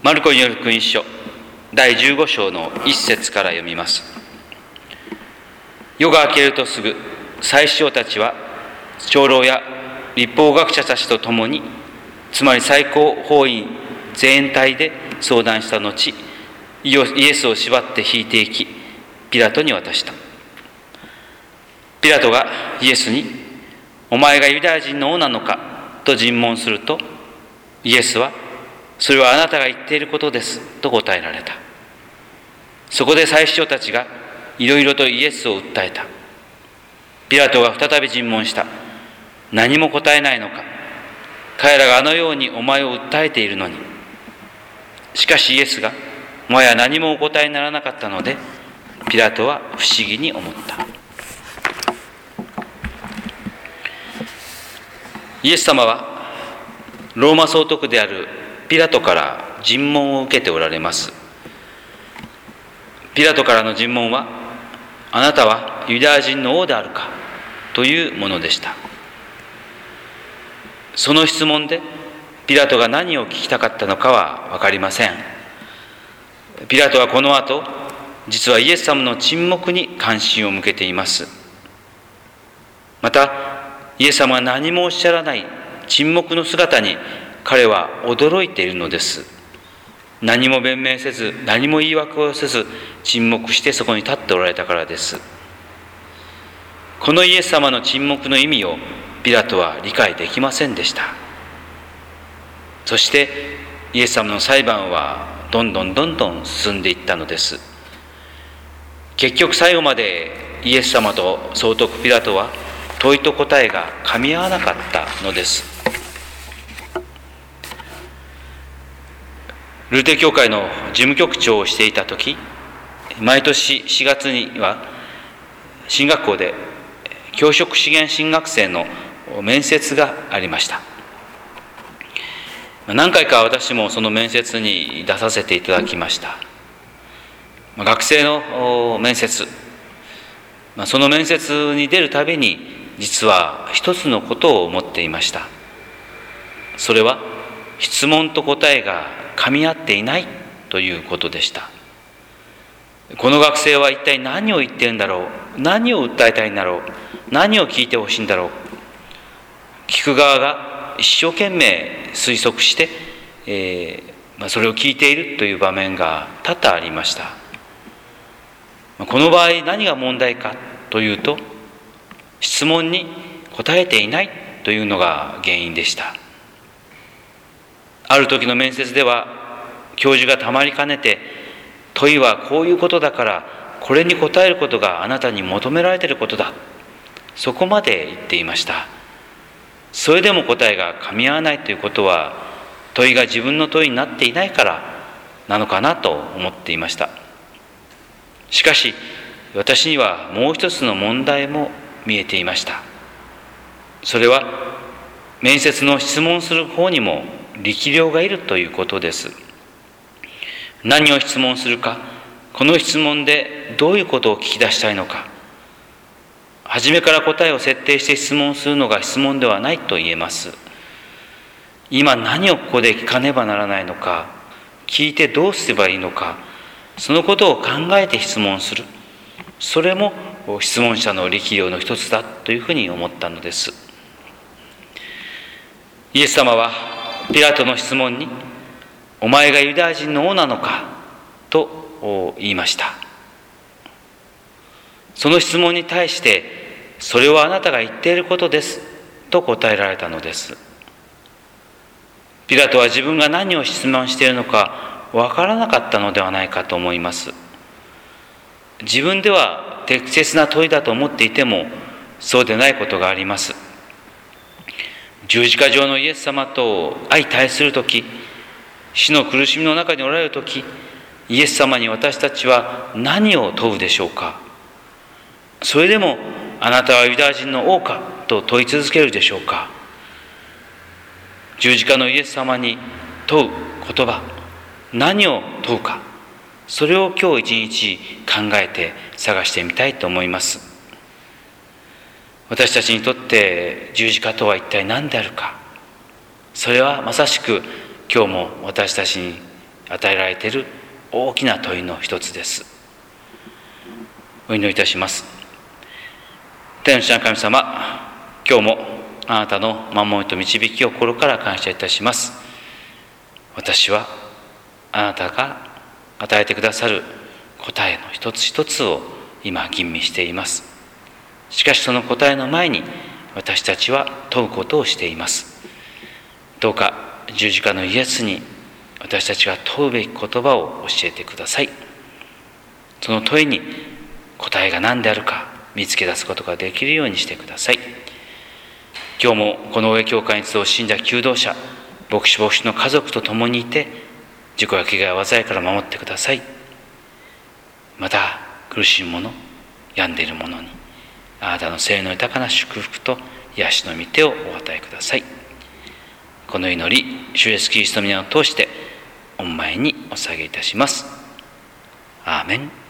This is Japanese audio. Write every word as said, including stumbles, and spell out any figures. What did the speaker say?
マルコによる福音書だいじゅうご章の一節から読みます。夜が明けるとすぐ、祭司長たちは長老や律法学者たちと共に、つまり最高法院全体で相談した後、イエスを縛って引いていき、ピラトに渡した。ピラトがイエスに、お前がユダヤ人の王なのかと尋問すると、イエスは、それはあなたが言っていることですと答えられた。そこで祭司長たちがいろいろとイエスを訴えた。ピラトが再び尋問した。何も答えないのか。彼らがあのようにお前を訴えているのに。しかしイエスがもはや何もお答えにならなかったので、ピラトは不思議に思った。イエス様はローマ総督であるピラトから尋問を受けておられます。ピラトからの尋問は、あなたはユダヤ人の王であるかというものでした。その質問でピラトが何を聞きたかったのかは分かりません。ピラトはこの後、実はイエス様の沈黙に関心を向けています。また、イエス様が何もおっしゃらない沈黙の姿に彼は驚いているのです。何も弁明せず、何も言い訳をせず、沈黙してそこに立っておられたからです。このイエス様の沈黙の意味をピラトは理解できませんでした。そしてイエス様の裁判はどんどんどんどん進んでいったのです。結局最後までイエス様と総督ピラトは問いと答えが噛み合わなかったのです。ルーテル教会の事務局長をしていた時、毎年しがつには進学校で教職資源進学生の面接がありました。何回か私もその面接に出させていただきました。学生の面接、その面接に出るたびに実は一つのことを思っていました。それは質問と答えが噛み合っていないということでした。この学生は一体何を言っているんだろう、何を訴えたいんだろう、何を聞いてほしいんだろう。聞く側が一生懸命推測して、えーまあ、それを聞いているという場面が多々ありました。この場合何が問題かというと、質問に答えていないというのが原因でした。ある時の面接では教授がたまりかねて、問いはこういうことだからこれに答えることがあなたに求められていることだ、そこまで言っていました。それでも答えが噛み合わないということは、問いが自分の問いになっていないからなのかなと思っていました。しかし私にはもう一つの問題も見えていました。それは面接の質問する方にも力量がいるということです。何を質問するか、この質問でどういうことを聞き出したいのか、初めから答えを設定して質問するのが質問ではないと言えます。今何をここで聞かねばならないのか、聞いてどうすればいいのか、そのことを考えて質問する、それも質問者の力量の一つだというふうに思ったのです。イエス様はピラトの質問に、お前がユダヤ人の王なのかと言いました。その質問に対して、それはあなたが言っていることですと答えられたのです。ピラトは自分が何を質問しているのかわからなかったのではないかと思います。自分では適切な問いだと思っていても、そうでないことがあります。十字架上のイエス様と相対するとき、死の苦しみの中におられるとき、イエス様に私たちは何を問うでしょうか。それでもあなたはユダヤ人の王かと問い続けるでしょうか。十字架のイエス様に問う言葉、何を問うか、それを今日一日考えて探してみたいと思います。私たちにとって十字架とは一体何であるか。それはまさしく今日も私たちに与えられている大きな問いの一つです。お祈りいたします。天の父なる神様、今日もあなたの守りと導きを心から感謝いたします。私はあなたが与えてくださる答えの一つ一つを今吟味しています。しかしその答えの前に私たちは問うことをしています。どうか十字架のイエスに私たちが問うべき言葉を教えてください。その問いに答えが何であるか見つけ出すことができるようにしてください。今日もこの上教会に集う信者求道者、牧師牧師の家族と共にいて、事故や怪我や災いから守ってください。また苦しい者、病んでいる者にあなたの聖の豊かな祝福と癒しの御手をお与えください。この祈り、主イエスキリストの皆を通して御前にお捧げいたします。アーメン。